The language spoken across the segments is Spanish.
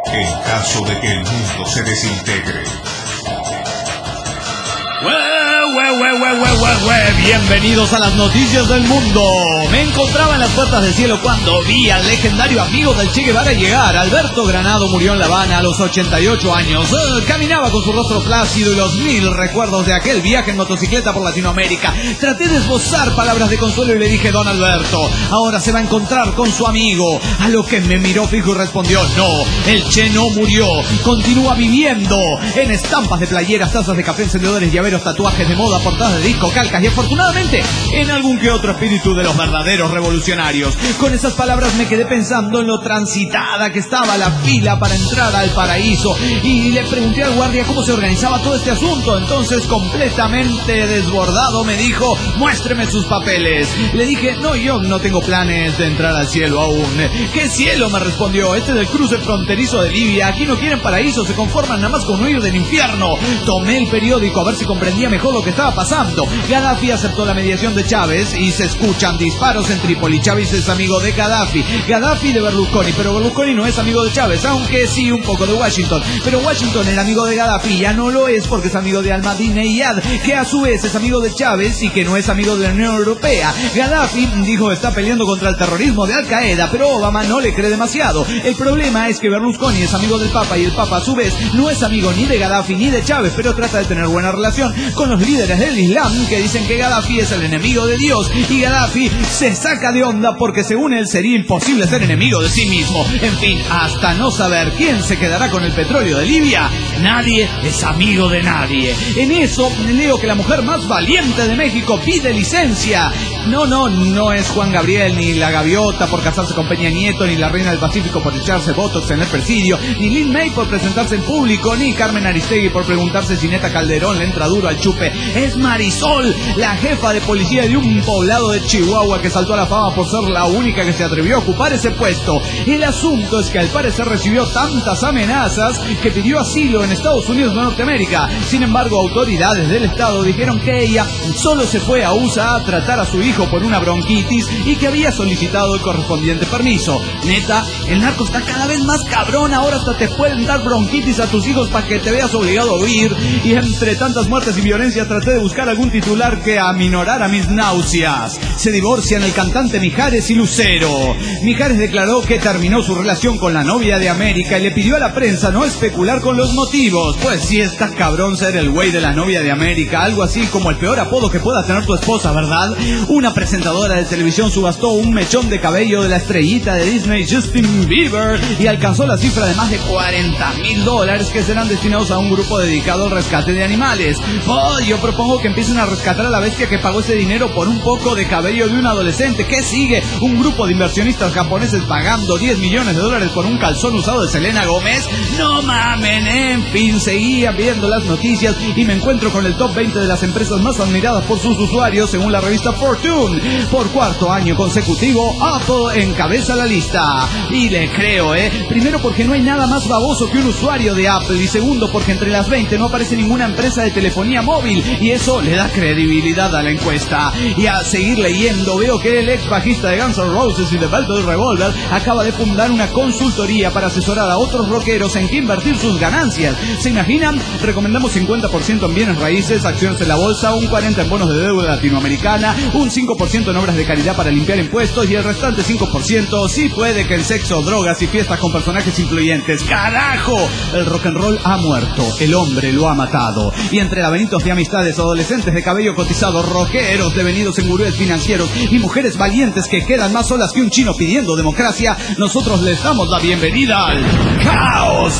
En caso de que el mundo se desintegre. Bienvenidos a las noticias del mundo. Me encontraba en las puertas del cielo cuando vi al legendario amigo del Che Guevara llegar. Alberto Granado murió en La Habana a los 88 años. Caminaba con su rostro plácido y los 1000 recuerdos de aquel viaje en motocicleta por Latinoamérica. Traté de esbozar palabras de consuelo y le dije: don Alberto, ahora se va a encontrar con su amigo. A lo que me miró fijo y respondió: no, el Che no murió, continúa viviendo. En estampas de playeras, tazas de café, encendedores, llaveros, tatuajes de moda, portadas de disco, calcas y afortunadamente en algún que otro espíritu de los verdaderos revolucionarios. Con esas palabras me quedé pensando en lo transitada que estaba la fila para entrar al paraíso y le pregunté al guardia cómo se organizaba todo este asunto. Entonces, completamente desbordado, me dijo: muéstreme sus papeles. Le dije: no, yo no tengo planes de entrar al cielo aún. ¿Qué cielo?, me respondió. Este es el cruce fronterizo de Libia. Aquí no quieren paraíso, se conforman nada más con huir del infierno. Tomé el periódico a ver si comprendía mejor lo que estaba pasando. Gaddafi aceptó la mediación de Chávez y se escuchan disparos en Trípoli. Chávez es amigo de Gaddafi, Gaddafi de Berlusconi, pero Berlusconi no es amigo de Chávez, aunque sí un poco de Washington. Pero Washington, el amigo de Gaddafi, ya no lo es porque es amigo de Ahmadinejad, que a su vez es amigo de Chávez y que no es amigo de la Unión Europea. Gaddafi dijo está peleando contra el terrorismo de Al Qaeda, pero Obama no le cree demasiado. El problema es que Berlusconi es amigo del Papa y el Papa a su vez no es amigo ni de Gaddafi ni de Chávez, pero trata de tener buena relación con los líderes del Islam que dicen que Gaddafi es el enemigo de Dios, y Gaddafi se saca de onda porque según él sería imposible ser enemigo de sí mismo. En fin, hasta no saber quién se quedará con el petróleo de Libia, nadie es amigo de nadie. En eso leo que la mujer más valiente de México pide licencia. No es Juan Gabriel, ni la gaviota por casarse con Peña Nieto, ni la reina del Pacífico por echarse botox en el presidio, ni Lin May por presentarse en público, ni Carmen Aristegui por preguntarse si Neta Calderón le entra duro al chupe. Es Marisol, la jefa de policía de un poblado de Chihuahua que saltó a la fama por ser la única que se atrevió a ocupar ese puesto. El asunto es que al parecer recibió tantas amenazas que pidió asilo en Estados Unidos de Norteamérica. Sin embargo, autoridades del estado dijeron que ella solo se fue a USA a tratar a su hijo por una bronquitis y que había solicitado el correspondiente permiso. Neta, el narco está cada vez más cabrón. Ahora hasta te pueden dar bronquitis a tus hijos para que te veas obligado a huir. Y entre tantas muertes y violencia traté de buscar algún titular que aminorara mis náuseas. Se divorcian el cantante Mijares y Lucero. Mijares declaró que terminó su relación con la novia de América y le pidió a la prensa no especular con los motivos. Pues sí, está cabrón ser el güey de la novia de América, algo así como el peor apodo que pueda tener tu esposa, ¿verdad? Una presentadora de televisión subastó un mechón de cabello de la estrellita de Disney, Justin Bieber, y alcanzó la cifra de más de $40,000 que serán destinados a un grupo dedicado al rescate de animales. Yo propongo que empiecen a rescatar a la bestia que pagó ese dinero por un poco de cabello de un adolescente. ¿Qué sigue? ¿Un grupo de inversionistas japoneses pagando $10 millones por un calzón usado de Selena Gómez? No mamen. En fin, seguía viendo las noticias y me encuentro con el top 20 de las empresas más admiradas por sus usuarios según la revista Fortune. Por cuarto año consecutivo, Apple encabeza la lista. Y le creo, primero porque no hay nada más baboso que un usuario de Apple, y segundo porque entre las 20 no aparece ninguna empresa de telefonía móvil, y eso le da credibilidad a la encuesta. Y a seguir leyendo veo que el ex bajista de Guns N' Roses y de Velvet Revolver acaba de fundar una consultoría para asesorar a otros rockeros en qué invertir sus ganancias. ¿Se imaginan? Recomendamos 50% en bienes raíces, acciones en la bolsa, un 40% en bonos de deuda latinoamericana, un 5% en obras de caridad para limpiar impuestos y el restante 5% sí puede que en sexo, drogas y fiestas con personajes influyentes. ¡Carajo! El rock and roll ha muerto, el hombre lo ha matado. Y entre laberintos de amistades, adolescentes de cabello cotizado, rockeros devenidos en gurúes financieros y mujeres valientes que quedan más solas que un chino pidiendo democracia, nosotros les damos la bienvenida al Caos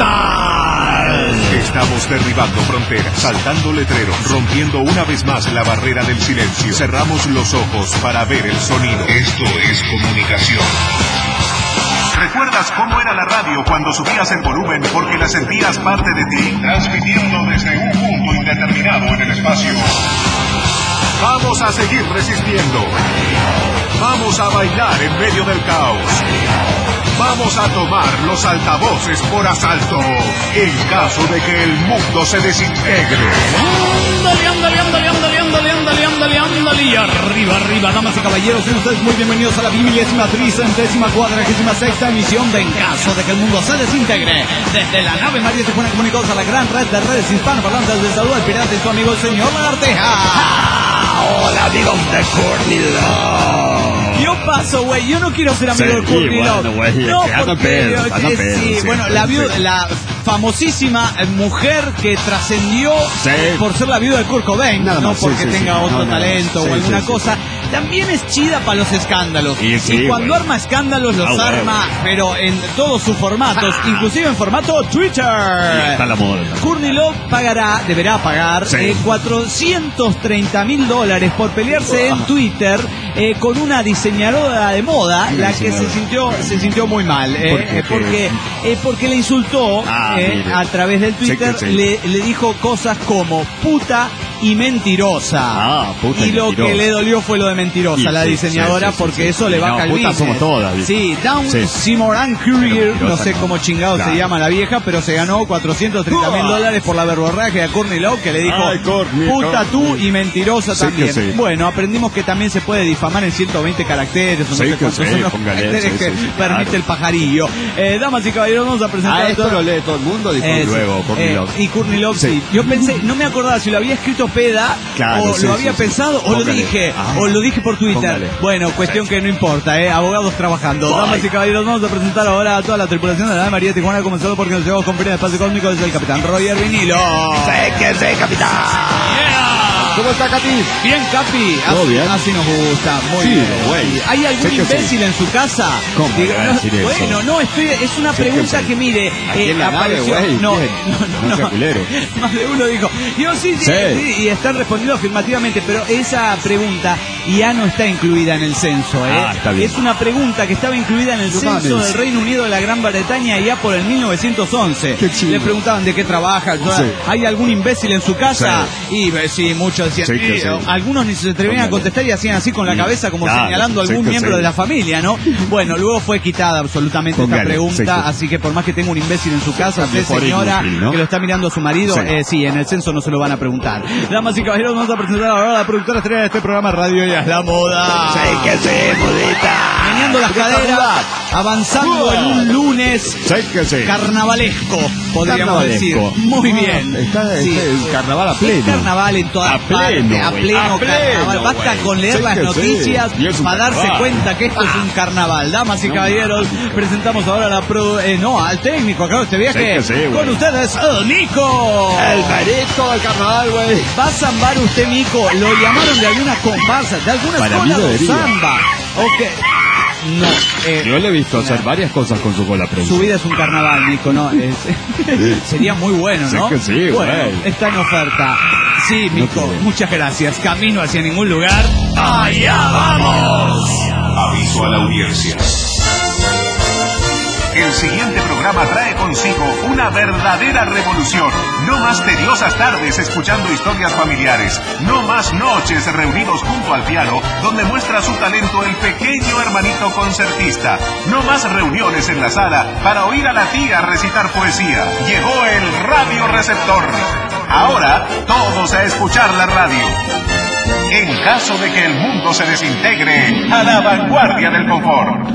Total. Estamos derribando fronteras, saltando letreros, rompiendo una vez más la barrera del silencio. Cerramos los ojos para ver el sonido. Esto es comunicación. ¿Recuerdas cómo era la radio cuando subías el volumen porque la sentías parte de ti? Transmitiendo desde un punto indeterminado en el espacio. Vamos a seguir resistiendo. Vamos a bailar en medio del caos. Vamos a tomar los altavoces por asalto en caso de que el mundo se desintegre. ¡Ándale, ándale, ándale, ándale! Y arriba, damas y caballeros, sean ustedes muy bienvenidos a la 1033ª emisión de En Caso de que el Mundo se Desintegre. Desde la nave María Tijuana comunicados a la gran red de redes hispanoparlantes, les saluda el pirata y su amigo el señor Lagarteja. Hola, amigos de Courtney Love. Yo paso, güey, yo no quiero ser amigo de Courtney Love. No, porque la famosísima mujer que trascendió por ser la viuda de Kurt Cobain, no porque tenga otro talento o alguna cosa. También es chida para los escándalos. Y cuando arma escándalos los arma, pero en todos sus formatos, inclusive en formato Twitter. Está la moda. Courtney Love deberá pagar $430,000 por pelearse en Twitter con una diseñadora de moda, la que se sintió muy mal, porque le insultó a través del Twitter, le dijo cosas como puta y mentirosa. Y lo que le dolió fue lo de mentirosa, la diseñadora, porque eso le baja el business. Somos todas. Sí, Dawn Simoran Courier, no sé cómo chingado se llama la vieja, pero se ganó $430,000 por la verborragia de Courtney Love, que le dijo puta tú y mentirosa también. Bueno, aprendimos que también se puede difamar en 120 caracteres, son los caracteres que permite el pajarillo. Damas y caballeros, vamos a presentar esto lo lee todo el mundo, dijo luego Courtney Love. Y Courtney Love, sí. Yo pensé, no me acordaba si lo había escrito peda, o lo había pensado, o lo dije, o lo dije por Twitter. Bueno, cuestión que no importa, abogados trabajando. Damas y caballeros, vamos a presentar ahora a toda la tripulación de la María Tijuana, comenzando porque nos llevamos con pena de espacio cósmico desde el capitán Roger Vinilo. ¡Sé que sé, capitán! ¿Cómo está, Capi? Bien, Capi. Así nos gusta. Muy bien. Güey. ¿Hay algún imbécil en su casa? ¿Cómo? Bueno, no, es una pregunta que mire, apareció. Más de uno dijo, yo sí, y están respondiendo afirmativamente, pero esa pregunta ya no está incluida en el censo, está bien. Es una pregunta que estaba incluida en el censo del Reino Unido de la Gran Bretaña ya por el 1911. Le preguntaban de qué trabaja, ¿hay algún imbécil en su casa? Y sí, muchos decían, algunos ni se atrevían a contestar y hacían así con la cabeza como señalando a algún miembro de la familia, ¿no? Bueno, luego fue quitada absolutamente esta pregunta, así que por más que tenga un imbécil en su casa, usted, señora, que lo está mirando a su marido, sí, en el censo no se lo van a preguntar. Damas y caballeros, vamos a presentar ahora a la productora estrella de este programa Radio Ya es la Moda. Sí, que sí, modita. Meneando las caderas, avanzando en un lunes carnavalesco, podríamos decir. Muy bien. Está el carnaval a pleno. Es carnaval en todas partes, a pleno carnaval. Basta con leer las noticias para darse cuenta que esto es un carnaval. Damas y caballeros, presentamos ahora al técnico acá de este viaje. Con ustedes, el Nico. El marito del carnaval, güey. ¿Va a zambar usted, Nico? ¿Lo llamaron de alguna comparsa, de alguna escuela de zamba? No. Yo le he visto hacer varias cosas con su cola prensa. Su vida es un carnaval, Nico, ¿no? Sería muy bueno, ¿no? Que sí, bueno, está en oferta. Sí, Nico, muchas gracias. Camino hacia ningún lugar. ¡Allá vamos! Aviso a la audiencia. El siguiente programa trae consigo una verdadera revolución. No más tediosas tardes escuchando historias familiares. No más noches reunidos junto al piano, donde muestra su talento el pequeño hermanito concertista. No más reuniones en la sala para oír a la tía recitar poesía. Llegó el radioreceptor. Ahora, todos a escuchar la radio. En caso de que el mundo se desintegre, a la vanguardia del confort.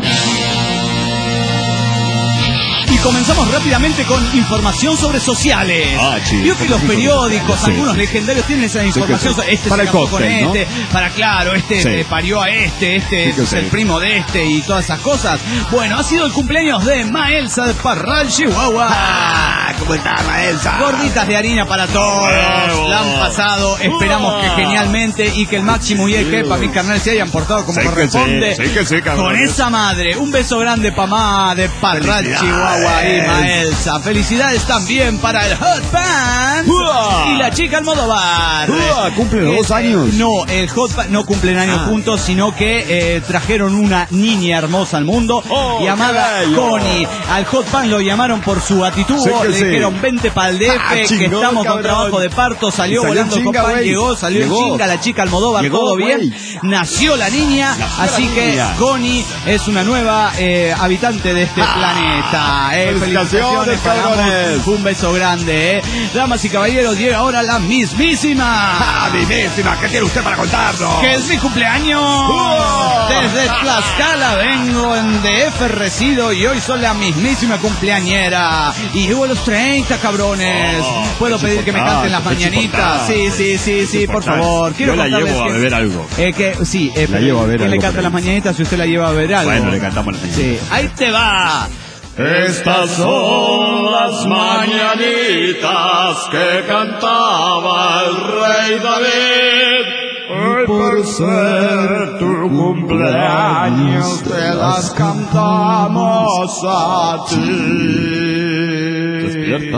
Y comenzamos rápidamente con información sobre sociales. Vio que los periódicos, algunos legendarios, tienen esa información. Este para se casó con este, parió a este es el primo de este y todas esas cosas. Bueno, ha sido el cumpleaños de Maelsa de Parral, Chihuahua. ¿Cómo está, Maelsa? Gorditas de harina para todos. La han pasado, esperamos que genialmente y que el Máximo y el que para mi carnal se hayan portado como corresponde. Con esa madre, un beso grande pa' ma de Parral, Chihuahua. Y Maelsa. Felicidades también para el Hot Pants y la chica Almodóvar. ¿Cumplen 2 años? No, el Hot Pants no cumplen años juntos, sino que trajeron una niña hermosa al mundo llamada Connie. Al Hot Pants lo llamaron por su actitud. Le dijeron vente pa'l DF, que estamos con trabajo de parto. Salió volando el Hot Pants, salió en chinga la chica Almodóvar, todo bien. Nació la niña, así que Connie es una nueva habitante de este planeta. Felicitaciones, cabrones. Un beso grande, Damas y caballeros, llega ahora la mismísima. Mismísima, ¿qué tiene usted para contarnos? Que es mi cumpleaños. Desde Tlaxcala vengo en DF, resido y hoy soy la mismísima cumpleañera. Y llevo los 30, cabrones. ¿Puedo pedir que me canten las mañanitas? Sí, por favor. Quiero Yo la llevo a beber algo. La llevo a beber algo. ¿Quién le canta las mañanitas si usted la lleva a beber algo? Bueno, le cantamos las mañanitas. Sí, ahí te va. Estas son las mañanitas que cantaba el rey David. Hoy por ser tu cumpleaños te las cantamos a ti. Despierta.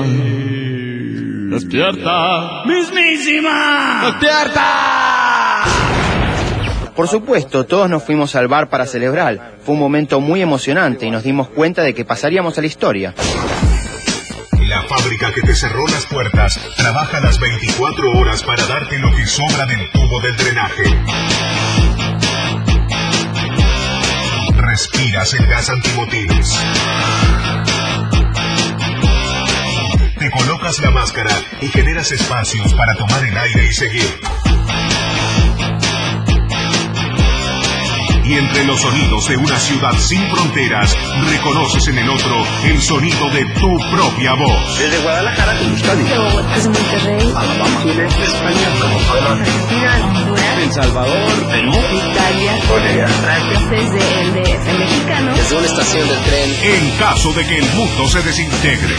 Despierta. ¡Mismísima! ¡Despierta! Por supuesto, todos nos fuimos al bar para celebrar. Fue un momento muy emocionante y nos dimos cuenta de que pasaríamos a la historia. La fábrica que te cerró las puertas trabaja las 24 horas para darte lo que sobra del tubo del drenaje. Respiras el gas antimotines. Te colocas la máscara y generas espacios para tomar el aire y seguir. Y entre los sonidos de una ciudad sin fronteras, reconoces en el otro el sonido de tu propia voz. Desde Guadalajara, Euskadi. De Bogotá, desde Monterrey. Alabama. Sureste España, como Argentina, Honduras. El Salvador, Perú. Italia. Corea. Desde el DF mexicano. Desde una estación del tren. En caso de que el mundo se desintegre.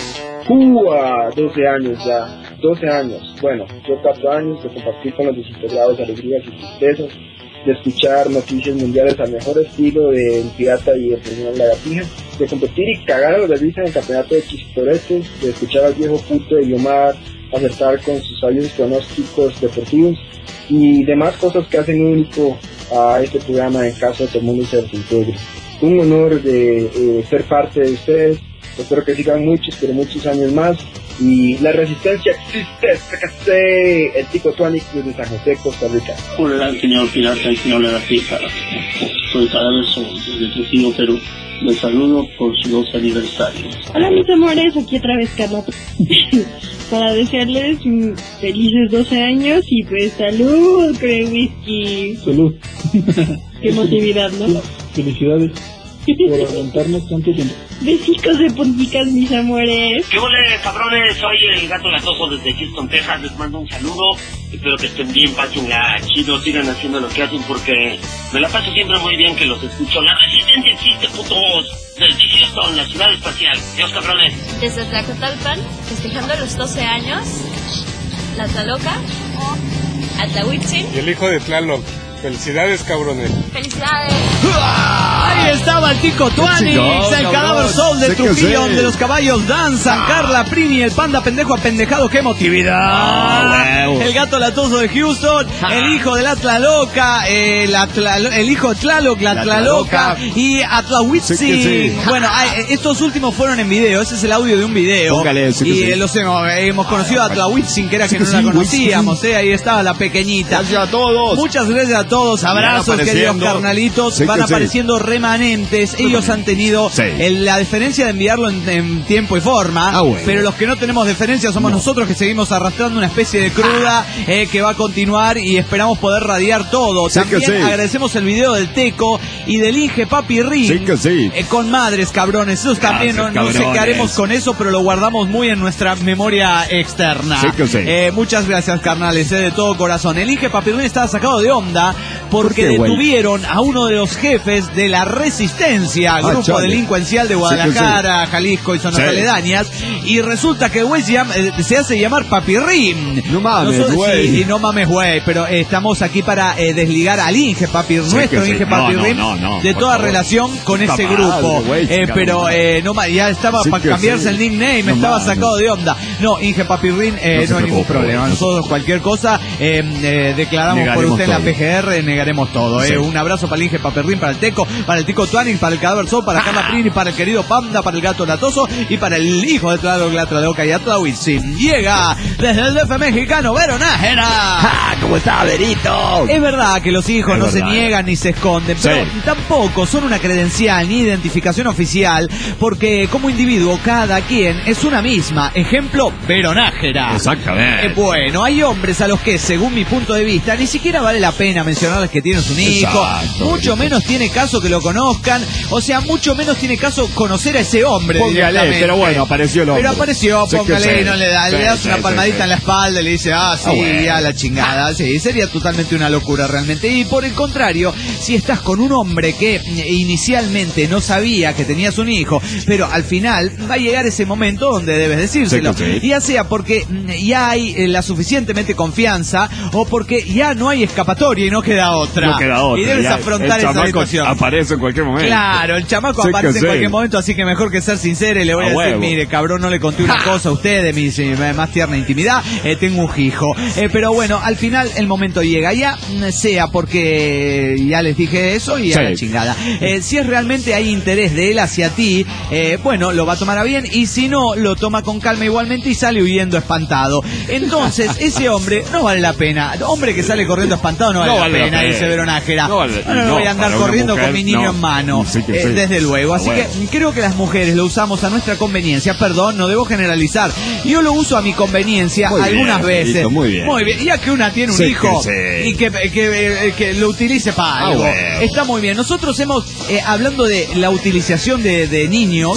12 años ya, 12 años. Bueno, yo 4 años de compartir con los desintegrados alegrías y tristezas, de escuchar noticias mundiales al mejor estilo de El Pirata y el Señor Lagartija, de competir y cagar a los de risa en el campeonato de chistoretes, de escuchar al viejo puto de Yomar acertar con sus sabios pronósticos deportivos y demás cosas que hacen único a este programa en caso de que el mundo se desintegre. Un honor de ser parte de ustedes. Espero que sigan muchos, pero muchos años más. Y la resistencia existe. El Tico Tuanic desde San José, Costa Rica. Hola, señor Pirata y señor Lagartija. Soy Cadaverso, desde Trujillo, Perú. Les saludo por su 12 aniversario. Hola, mis amores, aquí otra vez Carla. Para desearles felices 12 años y pues salud con el whisky. Salud. Qué emotividad, ¿no? Felicidades por aguantarnos tanto tiempo. Besitos de punticas, mis amores. ¿Qué ole, cabrones? Soy el Gato Latoso desde Houston, Texas. Les mando un saludo. Espero que estén bien, pásenla chido, sigan haciendo lo que hacen porque me la paso siempre muy bien que los escucho. La resistencia existe, putos. Desde Houston, la ciudad espacial. Dios, cabrones. Desde Tlacotalpan, festejando los 12 años, la Tlaloca, Atlahuitzin. Y el hijo de Tlaloc. Felicidades, cabrones. Felicidades. Ahí estaba el Tico Tuanix, el Cadáver Soul de Trujillo, donde los caballos danzan. Carla Prini, el panda pendejo apendejado, qué emotividad. El Gato Latoso de Houston, el hijo de la Tlaloca, el hijo de Tlaloc, la Tlaloca y Atlahuitzin. Bueno, estos últimos fueron en video, ese es el audio de un video. Póngale, y hemos conocido a Atlahuitzin, que era que no la conocíamos, ahí estaba la pequeñita. Gracias a todos. Muchas gracias a todos, abrazos, queridos carnalitos. Van apareciendo remanentes. Ellos han tenido la diferencia de enviarlo en tiempo y forma, pero los que no tenemos diferencia somos nosotros, que seguimos arrastrando una especie de cruda que va a continuar y esperamos poder radiar todo. También agradecemos el video del Teco y del Inge Papi Rin con madres, cabrones. Esos también no sé qué haremos con eso, pero lo guardamos muy en nuestra memoria externa. Muchas gracias, carnales, de todo corazón. El Inge Papi Rin estaba sacado de onda porque detuvieron a uno de los jefes de la Resistencia, grupo delincuencial de Guadalajara, Jalisco y zonas aledañas, y resulta que el güey se hace llamar Papirrín. No mames, güey. No mames, güey, pero estamos aquí para desligar al Inge Papirrín, nuestro Inge Papirrín, de toda relación con ese grupo. Pero ya estaba para cambiarse el nickname, estaba sacado de onda. No, Inge Papirrín, no hay ningún problema. Nosotros cualquier cosa declaramos por usted en la PGR, negaremos todo. Un abrazo para el Inge Papirrín, para el Teco, para el Tico Tuanix, para el Cadáver Soul, para Carla Prini, para el querido Panda. banda para el Gato Latoso y para el hijo de Tlaloc, la Tlaloca y Atlahuitzin. Llega desde el DF mexicano, Vero Nájera. ¡Ah! ¿Cómo está, Verito? Es verdad que los hijos no se niegan ni se esconden, pero tampoco son una credencial ni identificación oficial, porque como individuo cada quien es una misma. Ejemplo, Vero Nájera. Exactamente. Bueno, hay hombres a los que, según mi punto de vista, ni siquiera vale la pena mencionarles que tienes un hijo. Exacto, Mucho menos tiene caso que lo conozcan. O sea, mucho menos tiene caso conocer a ese hombre. Póngale, pero bueno, apareció el hombre. Pero apareció, Sí, póngale, sí. no le das una palmadita en la espalda y le dice, sí, bueno. a la chingada. Sí, sería totalmente una locura realmente. Y por el contrario, si estás con un hombre que inicialmente no sabía que tenías un hijo, pero al final va a llegar ese momento donde debes decírselo. Sí. Ya sea porque ya hay la suficientemente confianza o porque ya no hay escapatoria y no queda otra. No queda otra. Y debes Ya afrontar el esa situación. Aparece en cualquier momento. Claro, el chamaco Sí, aparece en sí. cualquier momento, así que mejor que ser sincero y le voy a decir, huevo. mire, cabrón, no le conté una cosa a usted de mi más tierna intimidad, tengo un hijo. Pero bueno, al final el momento llega, ya sea porque ya les dije eso y a la chingada. Si es realmente hay interés de él hacia ti, bueno, lo va a tomar a bien, y si no, lo toma con calma igualmente y sale huyendo espantado. Entonces, ese hombre no vale la pena. Hombre que sale corriendo espantado no vale la pena, dice Vero Nájera. No voy a andar corriendo con mi niño en mano. Desde luego. Así que creo que las mujeres lo usamos a nuestra conveniencia. Perdón, no debo generalizar. Yo lo uso a mi conveniencia algunas veces. Muy bien. Ya que una tiene un hijo y que lo utilice para algo. Bueno. Está muy bien. Nosotros hemos, hablando de la utilización de niños,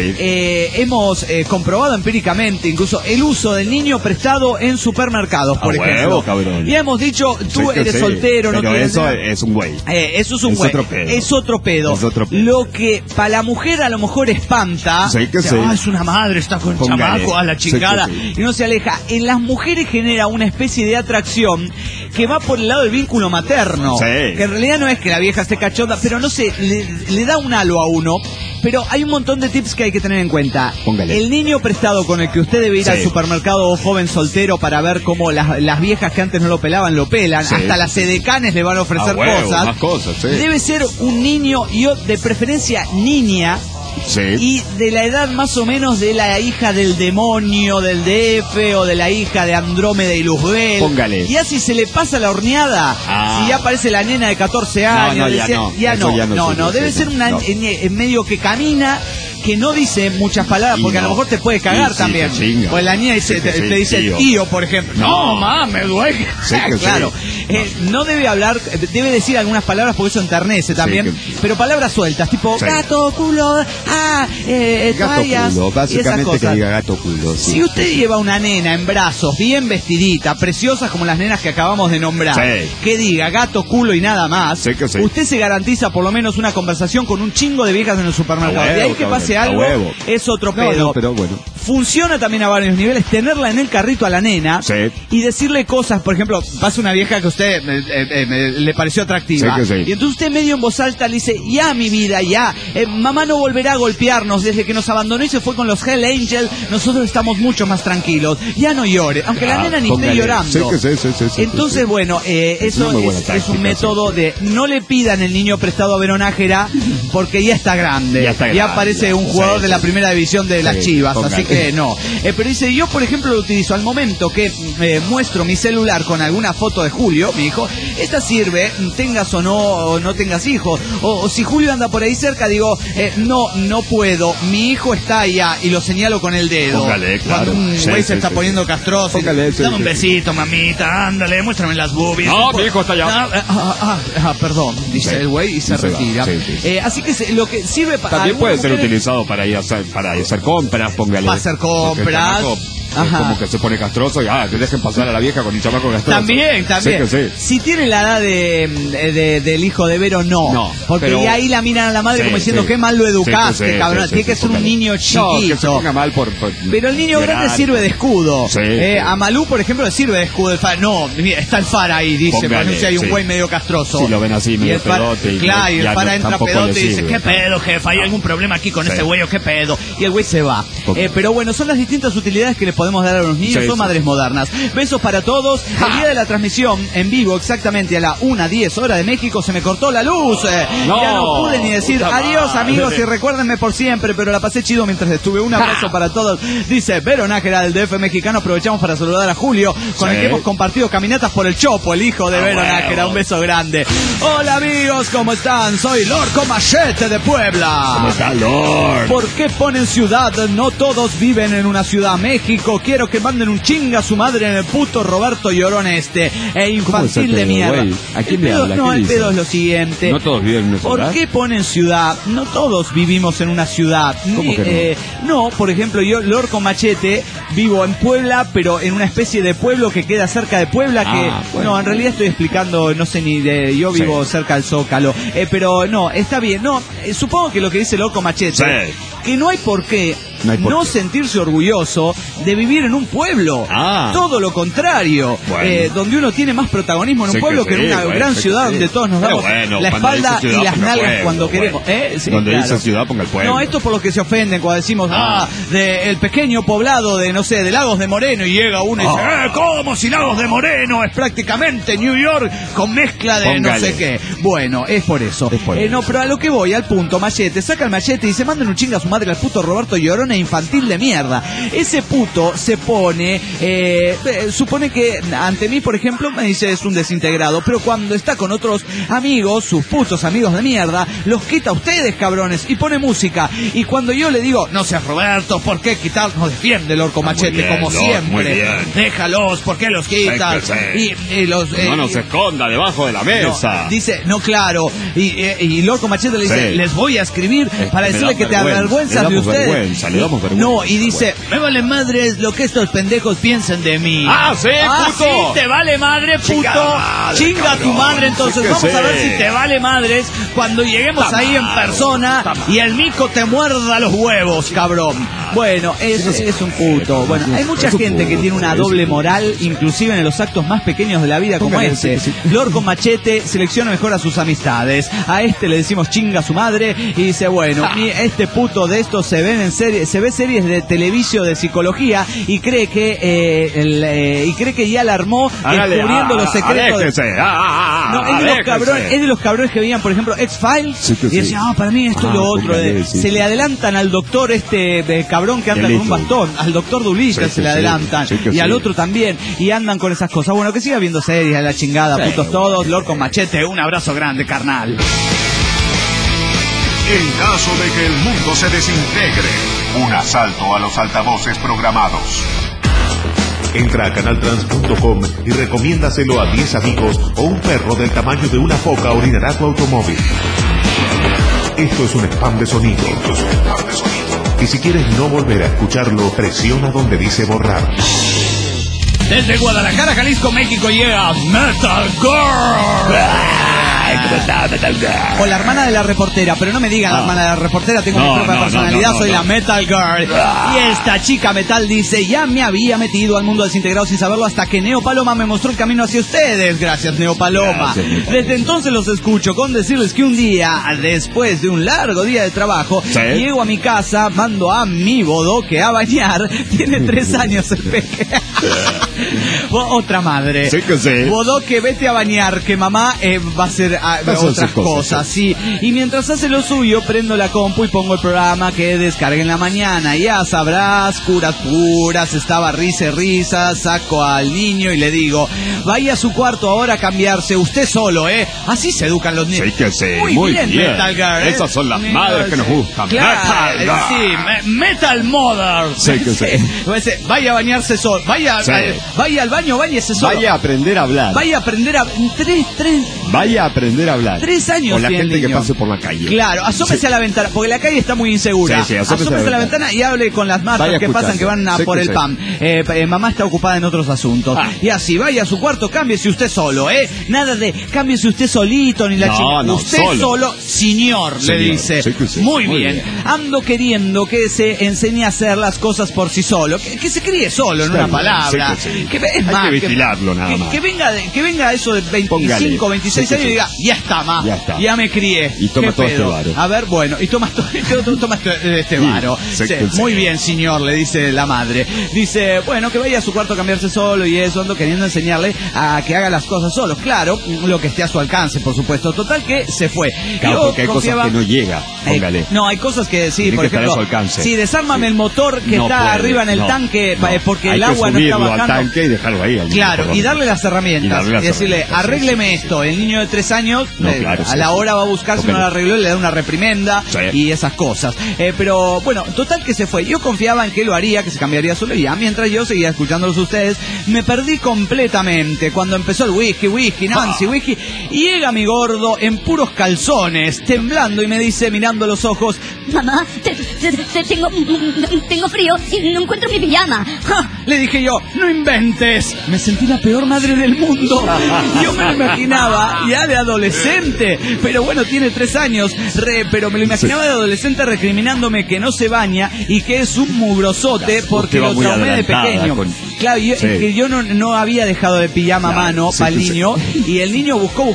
hemos comprobado empíricamente incluso el uso del niño prestado en supermercados, por ejemplo. Cabrón. Y hemos dicho, tú eres soltero, no tienes... Eso es un güey. Eso es un güey. Es otro pedo. Lo que para la mujer a lo mejor espanta, es una madre, está con chamaco, a la chingada, y no se aleja. En las mujeres genera una especie de atracción que va por el lado del vínculo materno. Que en realidad no es que la vieja esté cachonda, pero no sé, le da un halo a uno. Pero hay un montón de tips que hay que tener en cuenta. El niño prestado con el que usted debe ir al supermercado o joven soltero para ver cómo las viejas que antes no lo pelaban, lo pelan. Hasta las edecanes le van a ofrecer cosas. Más cosas. Debe ser un niño, de preferencia niña. Y de la edad más o menos de la hija del demonio del DF o de la hija de Andrómeda y Luzbel. Póngale. Y así se le pasa la horneada. Si ya aparece la nena de 14 años. No. Debe ser una en medio que camina, que no dice muchas palabras, porque a lo mejor te puede cagar también. Pues la niña te dice tío, por ejemplo. No, mames, duele. Claro. No debe hablar, debe decir algunas palabras porque eso enternece también. Pero palabras sueltas, tipo gato, culo, toallas. Culo, básicamente que diga gato culo. Si usted lleva una nena en brazos, bien vestidita, preciosas como las nenas que acabamos de nombrar, que diga gato, culo y nada más, usted se garantiza por lo menos una conversación con un chingo de viejas en el supermercado. De ahí que pase algo, es otro pedo. Pero bueno. Funciona también a varios niveles tenerla en el carrito a la nena y decirle cosas. Por ejemplo, pasa una vieja que a usted le pareció atractiva y entonces usted medio en voz alta le dice, ya mi vida, ya, mamá no volverá a golpearnos. Desde que nos abandonó y se fue con los Hell Angel, nosotros estamos mucho más tranquilos. Ya no llore, aunque la nena ni esté llorando. Entonces bueno, eso es un método de no le pidan el niño prestado a Vero Nájera porque ya está grande. Ya parece un jugador de la primera división de las Chivas, así que no. Pero dice, yo por ejemplo lo utilizo al momento que muestro mi celular con alguna foto de Julio, mi hijo. Esta sirve, tengas o no tengas hijos. O si Julio anda por ahí cerca, digo, no puedo, mi hijo está allá, y lo señalo con el dedo. Cuando un güey se está poniendo castroso, dame un besito, mamita, ándale, muéstrame las boobies. No, mi hijo está allá. Perdón, dice el güey y se retira. Así que lo que sirve para... También puede ser utilizado para ir a hacer compras, póngale. Para hacer compras. Como que se pone castroso y que dejen pasar a la vieja con un chamaco castroso. También. Si tiene la edad del hijo de Vero, no. Porque ahí la miran a la madre como diciendo, qué mal lo educaste, cabrón. Tiene que ser un niño chiquito. Que se ponga mal pero el niño grande sirve de escudo. A Malú, por ejemplo, le sirve de escudo el far. No, está el far ahí, dice, porque si hay un güey medio castroso. Si lo ven así, medio pedote. Claro, y el far entra pedote y dice, ¿qué pedo, jefa? ¿Hay algún problema aquí con ese güey o qué pedo? Y el güey se va. Pero bueno, son las distintas utilidades que le podemos dar a los niños, Sí, son sí. madres modernas. Besos para todos. El día de la transmisión, en vivo, exactamente a la 1:10 hora de México, se me cortó la luz. Ya no pude ni decir puta adiós, madre. amigos, y recuérdenme por siempre, pero la pasé chido mientras estuve. Un abrazo para todos. Dice Vero Nájera del DF mexicano. Aprovechamos para saludar a Julio, con el que hemos compartido caminatas por el Chopo, el hijo de Vero Nájera. Un beso grande. Hola, amigos, ¿cómo están? Soy Lorco Machete de Puebla. ¿Cómo está, Lord? ¿Por qué ponen ciudad? No todos viven en una ciudad. México, quiero que manden un chinga a su madre en el puto Roberto Llorón infantil de mierda. Güey? ¿A quién El le pedo- habla? No, ¿Qué el dice? pedo es lo siguiente. ¿No todos viven en una ciudad? ¿Por qué ponen ciudad? No todos vivimos en una ciudad. ¿Cómo que no, por ejemplo, yo, Lorco Machete, vivo en Puebla, pero en una especie de pueblo que queda cerca de Puebla, que... bueno. No, en realidad estoy explicando, no sé ni de... Yo vivo cerca del Zócalo. Pero no, está bien. No, supongo que lo que dice Lorco Machete, que no hay por qué no sentirse orgulloso de vivir en un pueblo. Todo lo contrario. Bueno. Donde uno tiene más protagonismo en un pueblo que en una gran ciudad donde todos nos damos la espalda y las nalgas cuando queremos. Sí, cuando claro. dice ciudad, ponga el pueblo. No, esto por lo que se ofenden cuando decimos, de el pequeño poblado de, no sé, de Lagos de Moreno, y llega uno y dice, ¿cómo si Lagos de Moreno es prácticamente New York con mezcla de no sé qué? Bueno, es por eso. No, pero a lo que voy, al punto, Machete, saca el machete y dice, manden un chinga a su madre al puto Roberto Llorón infantil de mierda. Ese puto se pone, supone que ante mí, por ejemplo, me dice es un desintegrado, pero cuando está con otros amigos, sus putos amigos de mierda, los quita a ustedes, cabrones, y pone música. Y cuando yo le digo, no seas Roberto, ¿por qué quitar? No defiende el Orco Machete, bien, como Lord, siempre. muy bien. Déjalos, ¿por qué los quitas? Y los... no nos esconda debajo de la mesa. No, dice, no, claro. Y Lorco Machete le dice, les voy a escribir para me decirle da que te vergüenza, avergüenzas le de damos ustedes. vergüenza, le damos vergüenza. No, y dice, me vale madres lo que estos pendejos piensen de mí. Sí, puto. Sí, te vale madre, puto. Chinga a tu madre, entonces vamos a ver si te vale madres cuando lleguemos ahí en persona y el mico te muerda los huevos, cabrón. Bueno, es un puto. Bueno, hay mucha gente que tiene una doble moral, inclusive en los actos más pequeños de la vida como este. Lorco Machete selecciona mejor a sus amistades. A este le decimos chinga a su madre y dice, bueno, este puto de estos se ve series de televisión de psicología y cree que ya la armó descubriendo los secretos. No, es de los cabrones que veían, por ejemplo, X-Files y decían, para mí esto y lo otro. Se le adelantan al doctor cabrón que anda con un bastón, al doctor Dulita se le adelantan y al otro también, y andan con esas cosas. Bueno, que siga viendo series a la chingada, putos todos. Lorco Machete, un abrazo grande, carnal. En caso de que el mundo se desintegre, un asalto a los altavoces programados. Entra a canaltrans.com y recomiéndaselo a 10 amigos o un perro del tamaño de una foca orinará tu automóvil. Esto es un spam de sonido. Y si quieres no volver a escucharlo, presiona donde dice borrar. Desde Guadalajara, Jalisco, México llega Metal Girl. O la hermana de la reportera, pero no me digan la hermana de la reportera, tengo mi propia personalidad, soy la Metal Girl. Y esta chica metal dice, ya me había metido al mundo desintegrado sin saberlo hasta que Neo Paloma me mostró el camino hacia ustedes. Gracias, Neo Paloma. Desde entonces los escucho con decirles que un día, después de un largo día de trabajo, llego a mi casa, mando a mi bodoque a bañar. Tiene 3 años el peque. Otra madre. Bodoque, vete a bañar, que mamá va a hacer otras cosas, sí. Y mientras hace lo suyo, prendo la compu y pongo el programa que descargue en la mañana. Ya sabrás, curas puras, estaba risa, saco al niño y le digo, vaya a su cuarto ahora a cambiarse, usted solo, Así se educan los niños. Muy bien, Metal Girl. Esas son las madres que nos gustan. Claro, Metal Mother. Vaya a bañarse solo, vaya al baño, váyese solo. Vaya a aprender a hablar. Vaya a aprender a... Vaya a aprender a hablar. 3 años. Con la gente niño que pase por la calle. Claro, asómese a la ventana, porque la calle está muy insegura. Asómese a la ventana y hable con las marcas que pasan, que van a por el pan. Mamá está ocupada en otros asuntos. Y así, vaya a su cuarto, cámbiese usted solo, Nada de cámbiese usted solito ni la chica. Usted solo, señor, le dice. Muy bien. Ando queriendo que se enseñe a hacer las cosas por sí solo. Que se críe solo en una palabra. Hay que vigilarlo nada más. Que venga eso de 25, 26 años y diga, Ya está, ma. Ya me crié. Y toma todo este varo. A ver, bueno, y toma este varo. Sí, muy bien, señor, le dice la madre. Dice, bueno, que vaya a su cuarto a cambiarse solo y eso, ando queriendo enseñarle a que haga las cosas solo. Claro, lo que esté a su alcance, por supuesto. Total que se fue. Claro, porque hay cosas que no llega, póngale. No, hay cosas que sí, por ejemplo, sí, desármame el motor que no está puede, arriba en el tanque, porque el agua no está bajando. Al tanque y dejarlo ahí. Claro, y darle las herramientas. Y decirle, arrégleme esto. El niño de 3 años, a la hora va a buscar si no lo arregló y le da una reprimenda y esas cosas. Pero bueno, total que se fue. Yo confiaba en que lo haría, que se cambiaría solo y ya. Mientras yo seguía escuchándolos a ustedes, me perdí completamente. Cuando empezó el whisky, Nancy, whisky, y llega mi gordo en puros calzones, temblando y me dice, mirando los ojos, mamá, tengo frío y no encuentro mi pijama. ¡Ja! Le dije yo, no inventes. Me sentí la peor madre del mundo. Yo me lo imaginaba ya de adolescente, pero bueno, tiene 3 años, pero me lo imaginaba de adolescente recriminándome que no se baña y que es un mugrosote porque lo traumé de pequeño. Claro, es que yo no había dejado de pijama a mano para el niño, y el niño buscó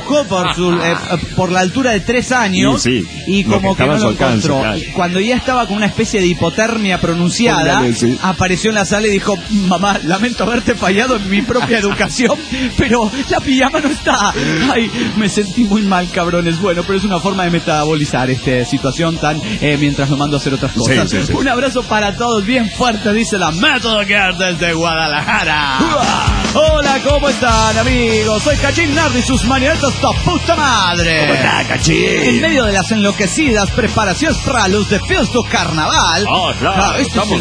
por la altura de 3 años y como que no lo encontró. Cuando ya estaba con una especie de hipotermia pronunciada, apareció en la sala y dijo, mamá, lamento haberte fallado en mi propia educación, pero la pijama no está. Ay, me sentí muy mal, cabrones. Bueno, pero es una forma de metabolizar esta situación mientras lo mando a hacer otras cosas. Un abrazo para todos, bien fuerte, dice la Método Girl desde Guadalajara. Hola, ¿cómo están, amigos? Soy Cachín Nardi, sus marionetas ¡ta puta madre! ¿Cómo está, Cachín? En medio de las enloquecidas preparaciones para los desfiles de carnaval. Claro, estamos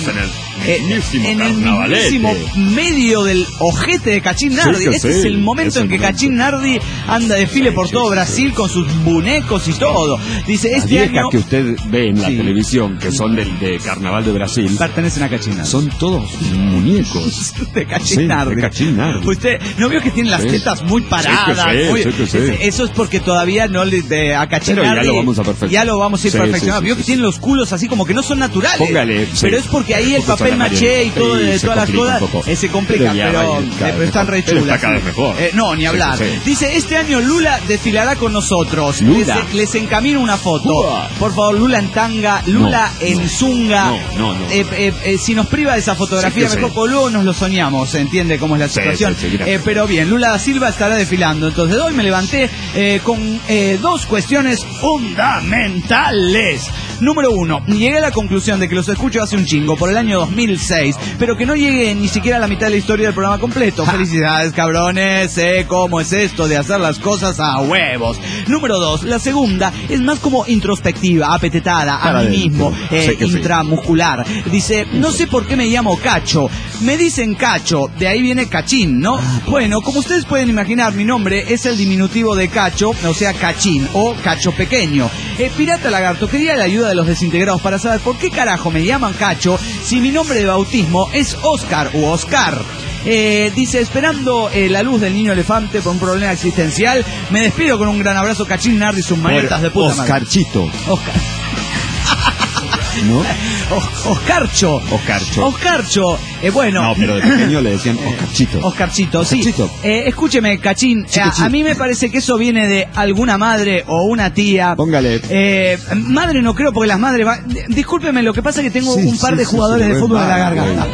en el mismísimo medio del ojete de Cachín Nardi. Este es el momento en que Cachín Nardi anda de desfile por todo Brasil con sus bonecos y todo. Dice, este año que usted ve en la televisión, que son de Carnaval de Brasil, pertenecen a Cachín Nardi. Son todos muñecos de Cachín Nardi. Usted no vio que tienen las tetas muy paradas. Eso es porque todavía no le a Cachín Nardi ya lo vamos a ir perfeccionando. Vio que tienen los culos así como que no son naturales. Póngale, pero es porque ahí el papel maché y todo de todas las cosas se complica, pero están re chulas. No, ni hablar. Dice, este año Lula desfilará con nosotros. Les encamino una foto. Por favor, Lula en tanga, Lula en zunga. Si nos priva de esa fotografía, mejor, porque luego nos lo soñamos, ¿se entiende cómo es la situación? Pero bien, Lula da Silva estará desfilando. Entonces hoy me levanté con 2 cuestiones fundamentales. Número 1, llegué a la conclusión de que los escucho hace un chingo, por el año 2006, pero que no llegué ni siquiera a la mitad de la historia del programa completo. Felicidades, cabrones, sé cómo es esto de hacer las cosas a huevos. Número 2, la segunda es más como introspectiva, apetetada, a mí mismo, intramuscular. Dice, no sé por qué me llamo Cacho, me dicen Cacho, de ahí viene Cachín, ¿no? Bueno, como ustedes pueden imaginar, mi nombre es el diminutivo de Cacho, o sea, Cachín, o Cacho Pequeño. Pirata Lagarto, quería la ayuda de los desintegrados para saber por qué carajo me llaman Cacho si mi nombre de bautismo es Oscar u Oscar. Dice, esperando la luz del niño elefante por un problema existencial, me despido con un gran abrazo, Cachín Nardi, sus manetas de puta madre. Oscarchito. ¿No? Oscarcho. Bueno. No, pero de pequeño le decían Oscarchito, sí. Escúcheme, Cachín. A mí me parece que eso viene de alguna madre o una tía. Póngale. Madre no creo, porque las madres van... Discúlpeme, lo que pasa es que tengo un par de jugadores de fútbol en la garganta.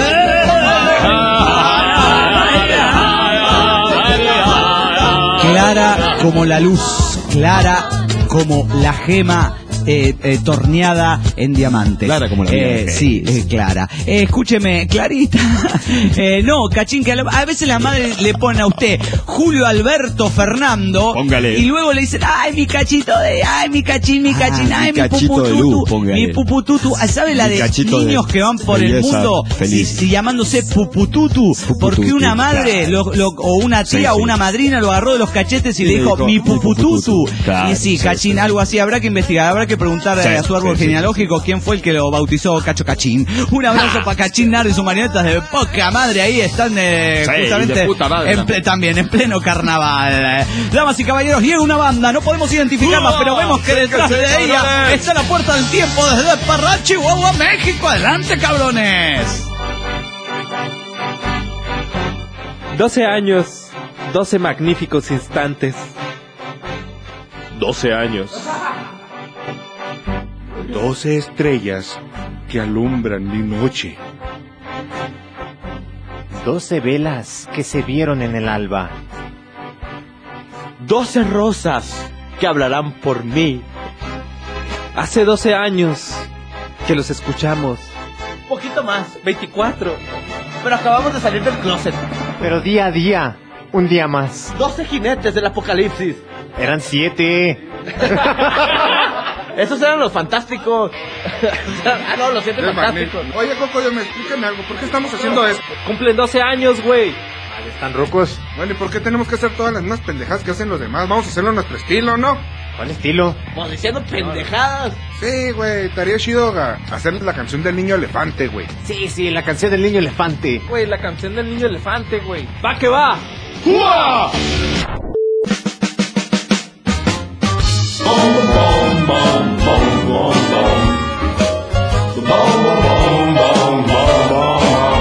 Clara como la luz, clara como la gema torneada en diamante. Clara como la vida. Sí, clara. Escúcheme, Clarita. No, Cachín, que a veces la madre le pone a usted Julio Alberto Fernando. Póngale. Y luego le dicen, ay, mi cachito ay, mi cachín, ay, mi pupututu. Mi pupututu. ¿Sabe la de niños que van por el mundo llamándose pupututu? Porque una madre o una tía o una madrina lo agarró de los cachetes y le dijo, mi pupututu. Y sí, Cachín, algo así. Habrá que investigar, habrá que preguntar a su árbol genealógico quién fue el que lo bautizó Cacho Cachín. Un abrazo para Cachín Nardi y sus marionetas de poca madre. Ahí están justamente también en pleno carnaval. Damas y caballeros, llega una banda, no podemos identificarla, pero vemos que detrás de ella está la puerta del tiempo desde Parral, Chihuahua, México. Adelante, cabrones. 12 años, 12 magníficos instantes. 12 años. 12 estrellas que alumbran mi noche. 12 velas que se vieron en el alba. 12 rosas que hablarán por mí. Hace 12 años que los escuchamos. Un poquito más, 24. Pero acabamos de salir del closet. Pero día a día, un día más. 12 jinetes del apocalipsis. Eran 7. Esos eran los fantásticos. No, los 7 fantásticos. Oye, Cocoyome, explícame algo. ¿Por qué estamos haciendo esto? Cumplen 12 años, güey. ¿Están rucos? Bueno, ¿y por qué tenemos que hacer todas las mismas pendejadas que hacen los demás? Vamos a hacerlo a nuestro estilo, ¿no? ¿Cuál estilo? Pues diciendo pendejadas. Sí, güey, estaría chido hacer la canción del niño elefante, güey. Sí, la canción del niño elefante. Güey, la canción del niño elefante, güey. ¡Va que va! ¡Uah! Bom, bom, bom, bom, bom, bom. Bom, bom, bom, bom, bom.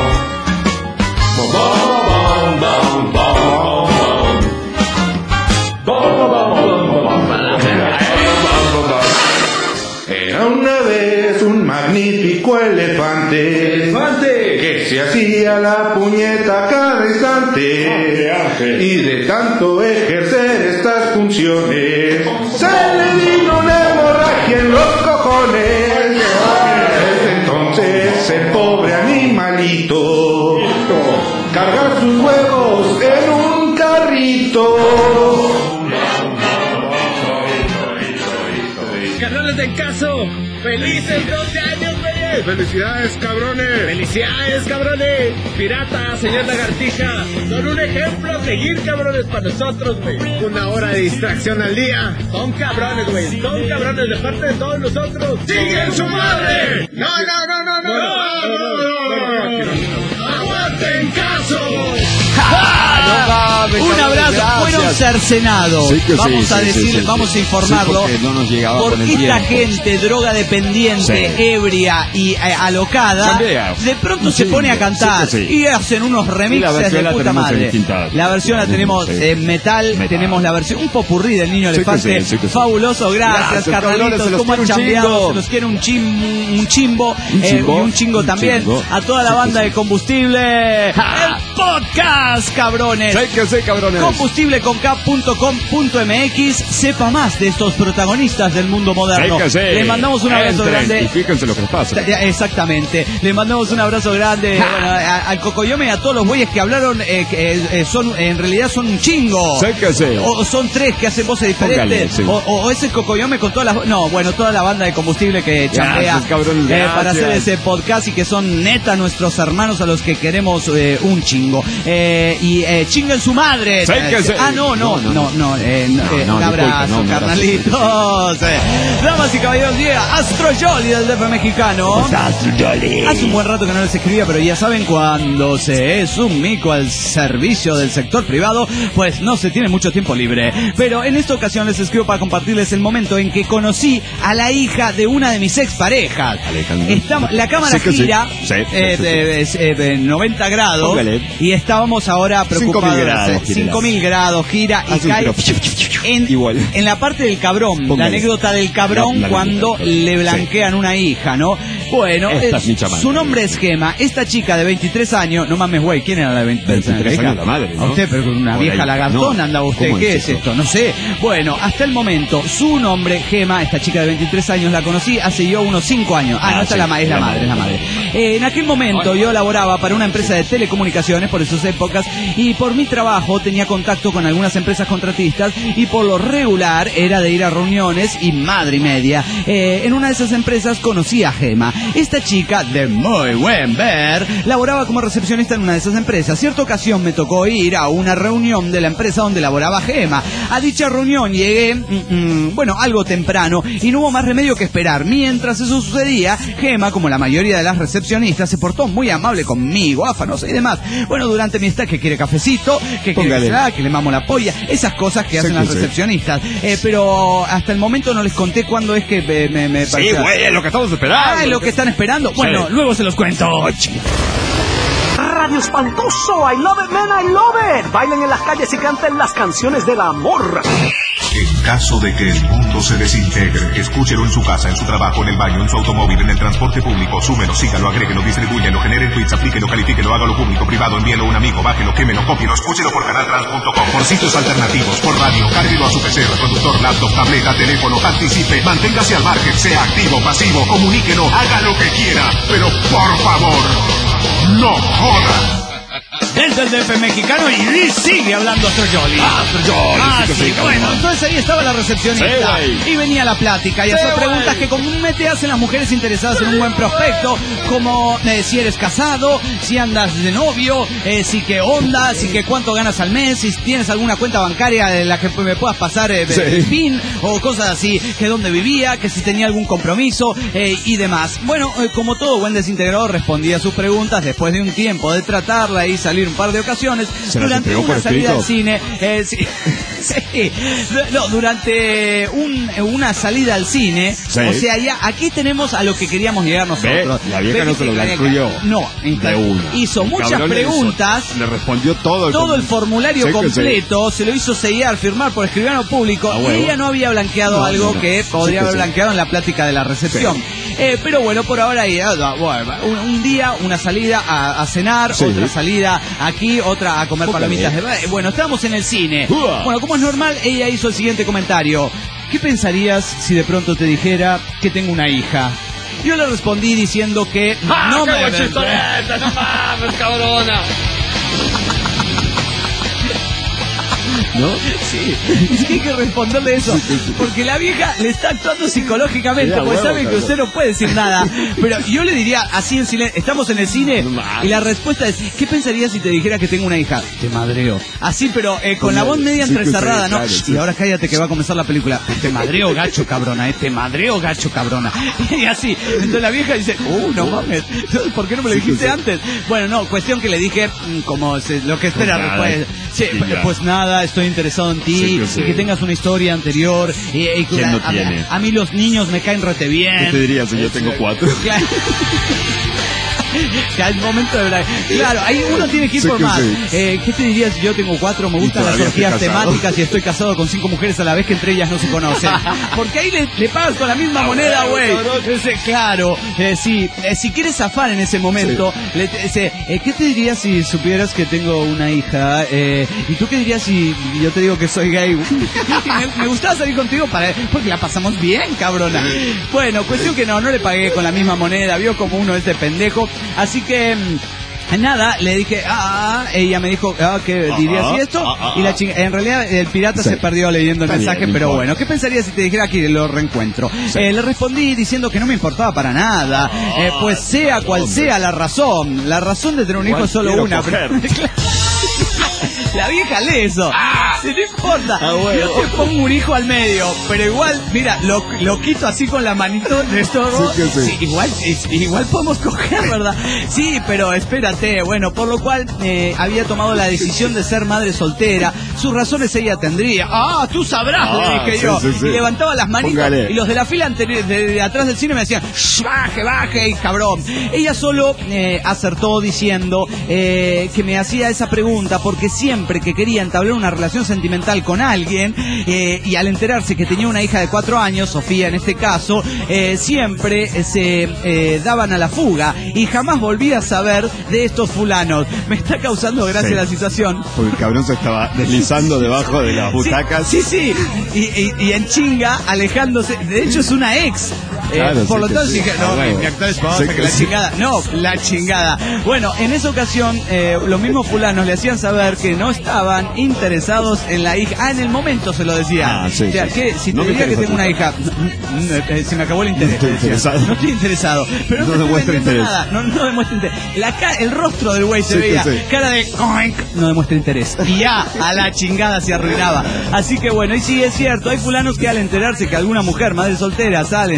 Era una vez un magnífico elefante que se hacía la puñeta cada instante y de tanto ejercer estas funciones se le vino una hemorragia en los cojones. Desde entonces el pobre animalito carga sus huevos en un carrito. Canales de caso, felices 12 años, güey. ¡Felicidades, cabrones! ¡Felicidades, cabrones! Pirata, señor Lagartija, son un ejemplo a seguir, cabrones, para nosotros, güey. Una hora de distracción al día. Son cabrones, güey. Son cabrones de parte de todos nosotros. ¡Siguen su madre! ¡No! ¡Aguanten caso! Un abrazo, fueron cercenados. Sí que vamos sí, a sí, decirle, sí, vamos sí. a informarlo. Sí, no nos llegaba con porque el esta tiempo. gente droga dependiente, Sí. ebria y alocada, Cambia. de pronto Un se pone a chingo, cantar sí que sí. y hacen unos remixes la versión de la puta tenemos en madre. distintas. La versión la tenemos Sí. en metal, tenemos la versión un popurrí del niño Sí que elefante. sí, sí que sí. Fabuloso, gracias, Gracias, carnalitos, cabrones, se los cómo han quiere un chambeado, chingo. se los quiere un chimbo, Un chimbo, y un chingo un también. chingo. A toda la Sí que banda sí. de Combustible, el podcast, cabrones. Sí que sí, cabrones. Combustibleconk.com.mx. Sepa más de estos protagonistas del mundo moderno. Sí que sí. Le mandamos un abrazo Entren grande. y fíjense lo que les pasa. Exactamente. Le mandamos un abrazo grande bueno, al Cocoyome y a todos los güeyes que hablaron, que son en realidad son un chingo. Sí que sí. O son 3 que hacen voces diferentes. Póngale, sí. O ese Cocoyome con todas las... No, bueno, toda la banda de Combustible que chambea Gracias, cabrones, para hacer gracias. ese podcast y que son neta nuestros hermanos a los que queremos un chingo. Y chinguen su madre. Sí que sí. No, no, un abrazo, disculpa, carnalitos. Damas y caballeros, llega Astro Jolly del DF mexicano. Astro Jolly. Hace un buen rato que no les escribía, pero ya saben, cuando se es un mico al servicio del sector privado, pues no se tiene mucho tiempo libre. Pero en esta ocasión les escribo para compartirles el momento en que conocí a la hija de una de mis exparejas. La cámara Sí que sí. gira Sí, de 90 grados. Póngale. Y estábamos ahora preocupados. 5.000 grados, 5.000 grados gira y Hace un cae tiro. Igual. en la parte del cabrón. Póngale. La anécdota del cabrón La cuando anécdota. le blanquean una hija, ¿no? Bueno, Esta es mi chamana. su nombre es Gema. Esta chica de 23 años, no mames, güey, ¿quién era la de 23 años? 23 años la madre, ¿no? A usted, pero con una Por vieja ahí. lagartona No. andaba usted. ¿Cómo ¿Qué es es eso? esto? No sé. Bueno, hasta el momento, su nombre, Gema, esta chica de 23 años, la conocí hace yo unos 5 años. No, esta sí, es la madre. En aquel momento yo laboraba para una empresa de telecomunicaciones por esas épocas y por mi trabajo tenía contacto con algunas empresas contratistas y por lo regular era de ir a reuniones y madre y media. En una de esas empresas conocí a Gema. Esta chica de muy buen ver laboraba como recepcionista en una de esas empresas. Cierta ocasión me tocó ir a una reunión de la empresa donde laboraba Gema. A dicha reunión llegué, algo temprano y no hubo más remedio que esperar. Mientras eso sucedía, Gema, como la mayoría de las recepcionistas, se portó muy amable conmigo, afanosa y demás. Bueno, durante mi estancia, que quiere cafecito, que quiere que se da, que le mamo la polla, esas cosas que hacen las recepcionistas. Pero hasta el momento no les conté cuándo es que me Sí, güey, es lo que estamos esperando. es lo que están esperando. Bueno, luego se los cuento. Radio Espantoso, I love it, man, I love it. Bailen en las calles y canten las canciones del amor. En caso de que el mundo se desintegre, escúchelo en su casa, en su trabajo, en el baño, en su automóvil, en el transporte público. Súmelo, sígalo, agréguelo, distribúyelo, generen tweets, aplíquelo, califíquelo, hágalo público, privado, envíelo a un amigo, bájelo, quémelo, cópielo, escúchelo por canaltrans.com, por sitios alternativos, por radio, cárguelo a su PC, reproductor, laptop, tableta, teléfono, participe, manténgase al margen, sea activo, pasivo, comuníquelo, haga lo que quiera, pero por favor, no joda. Desde el DF mexicano y sigue hablando Astro Jolly. Sí, bueno, entonces ahí estaba la recepcionista y venía la plática y hacer preguntas que comúnmente hacen las mujeres interesadas en un buen prospecto, como si eres casado, si andas de novio, si qué onda, si qué cuánto ganas al mes, si tienes alguna cuenta bancaria de la que me puedas pasar el PIN o cosas así, que dónde vivía, que si tenía algún compromiso y demás. Bueno, como todo buen desintegrador respondía a sus preguntas después de un tiempo de tratarla y salir un par de ocasiones durante una salida al cine. Durante una salida al cine. O sea, ya aquí tenemos a lo que queríamos llegar nosotros. La vieja no se lo incluyó. No, hizo muchas preguntas. Le respondió todo el formulario completo. Se lo hizo sellar, firmar por escribano público. Y ella no había blanqueado algo que podría haber blanqueado en la plática de la recepción. Pero bueno, por ahora un día, una salida a cenar, otra salida aquí, otra a comer palomitas de... Bueno, estábamos en el cine. Bueno, como es normal, ella hizo el siguiente comentario. ¿Qué pensarías si de pronto te dijera que tengo una hija? Yo le respondí diciendo que no me... ¡No mames, cabrona! ¿No? Sí, es que hay que responderle eso, porque la vieja le está actuando psicológicamente, porque sabe que usted no puede decir nada. Pero yo le diría así en silencio, estamos en el cine y la respuesta es, ¿qué pensarías si te dijera que tengo una hija? Te madreo. Así, pero con la voz media entrecerrada, ¿no? Y ahora cállate que va a comenzar la película. Te madreo gacho cabrona, te madreo gacho cabrona. Y así, entonces la vieja dice, no mames, ¿por qué no me lo dijiste antes? Bueno, no, cuestión que le dije como lo que espera pues nada, estoy interesado en ti y que tengas una historia anterior y ¿quién no tiene? A mí los niños me caen rete bien. ¿Qué te dirías si yo tengo 4? Ya es momento de hablar. Claro, ahí uno tiene que ir por más. ¿Qué te dirías si yo tengo 4? Me gustan las orgías temáticas y estoy casado con 5 mujeres a la vez que entre ellas no se conocen. Porque ahí le pagas con la misma moneda, güey. Claro, si quieres zafar en ese momento, ¿qué te dirías si supieras que tengo una hija? ¿Y tú qué dirías si yo te digo que soy gay? Me gustaba salir contigo porque la pasamos bien, cabrona. Bueno, cuestión que no le pagué con la misma moneda. Vio como uno es de pendejo. Así que... nada, le dije, ella me dijo, ¿qué dirías y esto? Y en realidad el pirata se perdió leyendo el mensaje, pero bueno, ¿qué pensarías si te dijera que lo reencuentro? Le respondí diciendo que no me importaba para nada, pues sea cual sea la razón de tener un hijo es solo una. La vieja lee eso. Si no importa. Yo te pongo un hijo al medio, pero igual, mira, lo quito así con la manito de estorbo. Sí, igual podemos coger, ¿verdad? Sí, pero espérate. Bueno, por lo cual había tomado la decisión de ser madre soltera. Sus razones ella tendría. Tú sabrás, le dije yo. Y levantaba las manitos y los de la fila anterior, de atrás del cine me decían, baje, cabrón. Ella solo acertó diciendo que me hacía esa pregunta porque siempre que quería entablar una relación sentimental con alguien y al enterarse que tenía una hija de 4 años, Sofía en este caso, siempre se daban a la fuga y jamás volví a saber de estos fulanos. Me está causando gracia la situación. Porque el cabrón se estaba deslizando debajo de las butacas. Sí. Y en chinga, alejándose. De hecho es una ex. Por lo tanto dije, mi actual esposa, que la chingada. No, la chingada. Bueno, en esa ocasión los mismos fulanos le hacían saber que no estaban interesados en la hija. En el momento se lo decía. Que si te diría que tengo una hija, se me acabó el interés. No estoy interesado. Pero no demuestra interés. Nada. No demuestra interés. El rostro del güey se veía. Cara de no demuestra interés. Y ya, a la chingada se arruinaba. Así que bueno, y sí es cierto, hay fulanos que al enterarse que alguna mujer, madre soltera, salen en short,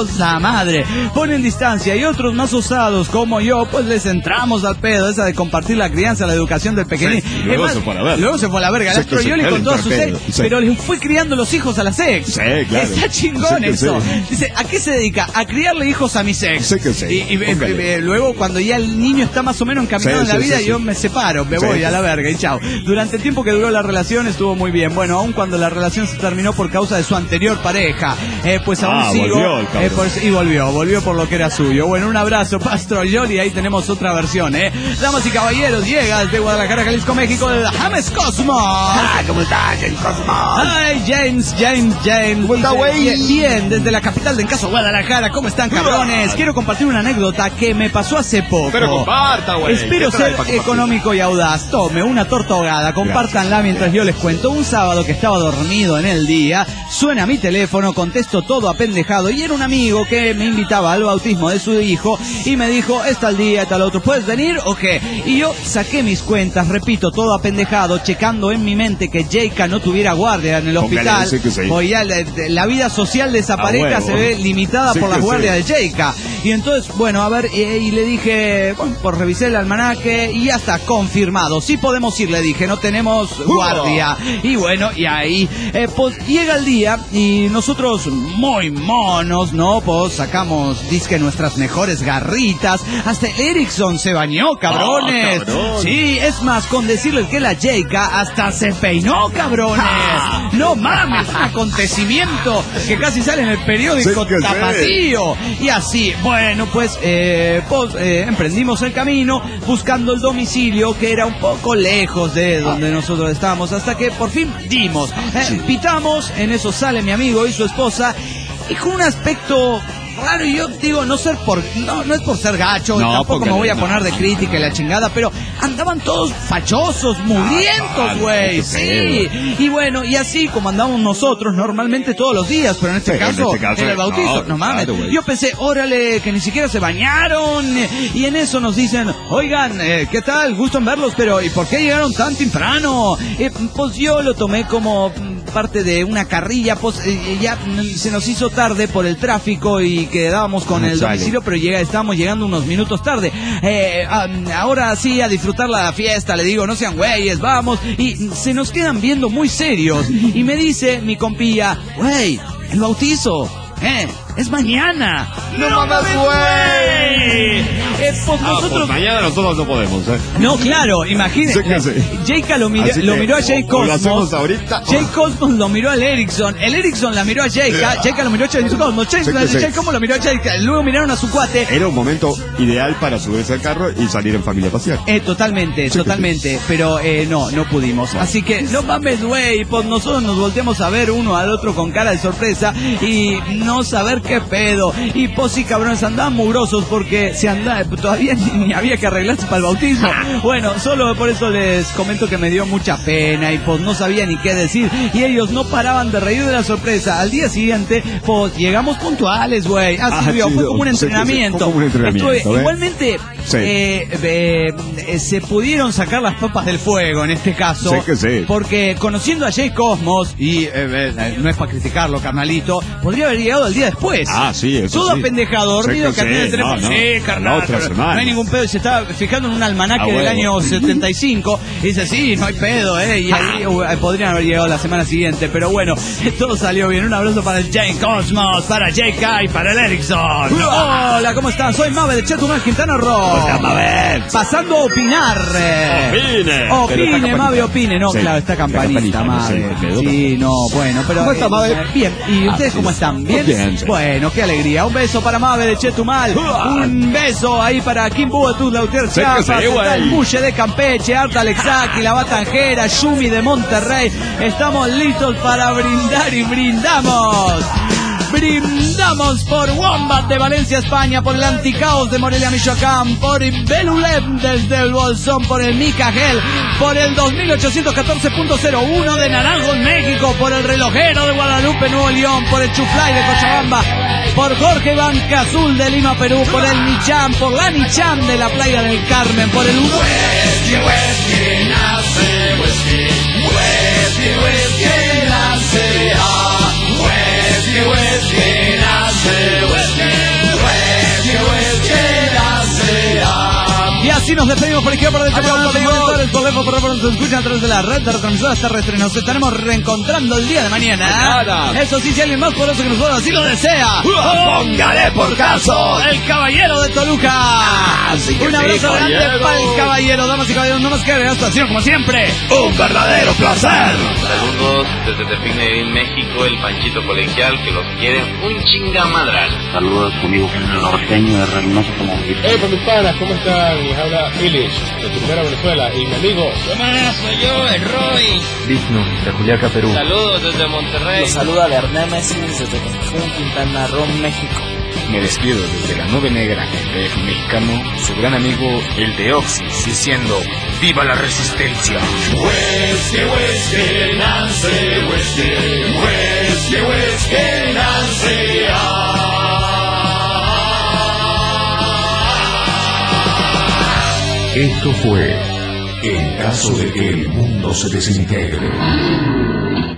Diosa madre. Ponen distancia y otros más osados como yo, pues les entramos al pedo, esa de compartir la crianza, la educación del pequeñín. Sí, luego se fue a la verga. Luego se fue a la verga. La Astroyoli con toda su ex, pero le fue criando los hijos a las ex. Sí, claro. Está chingón eso. Dice, ¿a qué se dedica? A criarle hijos a mis ex. Y luego cuando ya el niño está más o menos encaminado en la vida, yo me separo, me voy a la verga y chao. Durante el tiempo que duró la relación estuvo muy bien. Bueno, aun cuando la relación se terminó por causa de su anterior pareja, pues aún sigo. Y volvió por lo que era suyo. Bueno, un abrazo, Astroyoli, ahí tenemos otra versión, Damas y caballeros, llega desde Guadalajara, Jalisco, México, de James Cosmos. ¿Cómo está, James Cosmos? Ay, James. Bien, desde la capital de Encaso, Guadalajara. ¿Cómo están, cabrones? Quiero compartir una anécdota que me pasó hace poco. Pero comparta, güey. Espero ser económico y audaz. Tome una torta ahogada, compártanla mientras yo les cuento. Un sábado que estaba dormido en el día, suena mi teléfono, contesto todo apendejado y era un amigo que me invitaba al bautismo de su hijo y me dijo, es tal día, tal otro, ¿puedes venir o qué? Y yo saqué mis cuentas, repito, todo apendejado, checando en mi mente que Jayka no tuviera guardia en el hospital. Pues ya la vida social de esa pareja se ve limitada por las guardias de Jayka. Y entonces, bueno, a ver, y le dije, bueno, pues revisé el almanaque y ya está confirmado. Sí podemos ir, le dije, no tenemos guardia. Y bueno, y ahí, pues llega el día y nosotros muy monos, ¿no? Pues sacamos, disque nuestras mejores garritas. Hasta Erickson se bañó, cabrones. Sí, es más, con decirles que la Jayka hasta se peinó, cabrones. No mames, un acontecimiento que casi sale en el periódico Tapatío. Y así, bueno, pues emprendimos el camino buscando el domicilio que era un poco lejos de donde nosotros estábamos, hasta que por fin dimos. Pitamos, en eso sale mi amigo y su esposa y con un aspecto raro, y yo digo, no es por ser gacho, tampoco me voy a poner de crítica y la chingada, pero andaban todos fachosos, mugrientos, güey, sí. Y bueno, y así como andamos nosotros normalmente todos los días, pero en este caso en el bautizo, no mames. Yo pensé, órale, que ni siquiera se bañaron, y en eso nos dicen, oigan, ¿qué tal? Gusto en verlos, pero ¿y por qué llegaron tan temprano? Pues yo lo tomé como parte de una carrilla, pues ya se nos hizo tarde por el tráfico y quedábamos con el domicilio, pero estábamos llegando unos minutos tarde. Ahora sí, a disfrutar la fiesta, le digo, no sean güeyes, vamos. Y se nos quedan viendo muy serios. Y me dice mi compilla, güey, el bautizo, es mañana. ¡No mames, güey! Pues nosotros... mañana nosotros no podemos, No, claro, imagínate. Jayka lo miró a Jay Cosmos. Lo hacemos ahorita. Jay Cosmos lo miró al Erickson. El Erickson la miró a Jayka. Jayka lo miró a Jay Cosmos. Jay Cosmos lo miró a Jayka. Luego miraron a su cuate. Era un momento ideal para subirse al carro y salir en familia a pasear. Totalmente. Pero no pudimos. Así que, no mames, güey. Pues nosotros nos volteamos a ver uno al otro con cara de sorpresa y no saber qué pedo. Y pues sí, cabrones, andaban mugrosos porque todavía ni había que arreglarse para el bautismo. Bueno, solo por eso les comento que me dio mucha pena y pues no sabía ni qué decir. Y ellos no paraban de reír de la sorpresa. Al día siguiente, pues llegamos puntuales, güey. Fue como un entrenamiento. Igualmente, se pudieron sacar las papas del fuego en este caso. Porque conociendo a Jay Cosmos, y no es para criticarlo, carnalito, podría haber llegado el día después. Todo apendejado, dormido, que atendía el teléfono. Carnal, no hay ningún pedo. Y se estaba fijando en un almanaque del año 75. Y dice, sí, no hay pedo, y ahí podrían haber llegado la semana siguiente. Pero bueno, todo salió bien. Un abrazo para el Jay Cosmos, para Jayka y para el Erickson. Hola, ¿cómo están? Soy Mave de Chetumal, Quintana Roo. Pasando a opinar. Opine, Mave, opine. No, claro, está campanita, Mave. Sí, no, bueno, pero... ¿Cómo está, Mave? Bien. ¿Y ustedes cómo están? ¿Bien? Bueno, qué alegría. Un beso para Mave de Chetumal. Un beso ahí para Kimbu de Tuzlautier, Chiapas, el Muche de Campeche, Arta Alexaki, La Batanjera, Yumi de Monterrey. Estamos listos para brindar y brindamos. Brindamos por Wombat de Valencia, España, por el Anticaos de Morelia, Michoacán, por Belulem desde el Bolsón, por el Micagel, por el 2814.01 de Naranjo, México, por el Relojero de Guadalupe, Nuevo León, por el Chuflay de Cochabamba, por Jorge Banca Azul de Lima, Perú, por el Nicham, por la Nicham de la Playa del Carmen, por el Whisky, whisky, nace, whisky, whisky, whisky, nace, whisky, whisky, nace, whisky. Así nos despedimos por izquierda, por derecha, por lejos, por nos escuchan a través de la red de retransmisoras terrestres. Nos estaremos reencontrando el día de mañana. Eso sí, si alguien más poderoso que nosotros así lo desea, póngale por caso. El caballero de Toluca. Un abrazo grande para el caballero. Damas y caballeros, no más que agregar estación como siempre. Un verdadero placer. Saludos desde Tepine, México, el Panchito Colegial, que los quiere un chingamadral. Saludos conmigo, el norteño de Reynoso como pues mis panas, ¿cómo están? Les habla Illich, de Primera Venezuela, y mi amigo. ¿Qué más? Soy yo, el Roy. Digno, de Juliaca, Perú. Saludos desde Monterrey. Los saluda de Némesis desde Cancún, Quintana Roo, México. Me despido desde la Nube Negra, el DF mexicano, su gran amigo, el de Oxys, diciendo: ¡viva la resistencia! Huesque, huesque, Nancy, huesque, huesque, huesque, Nancy. Esto fue En caso de que el mundo se desintegre.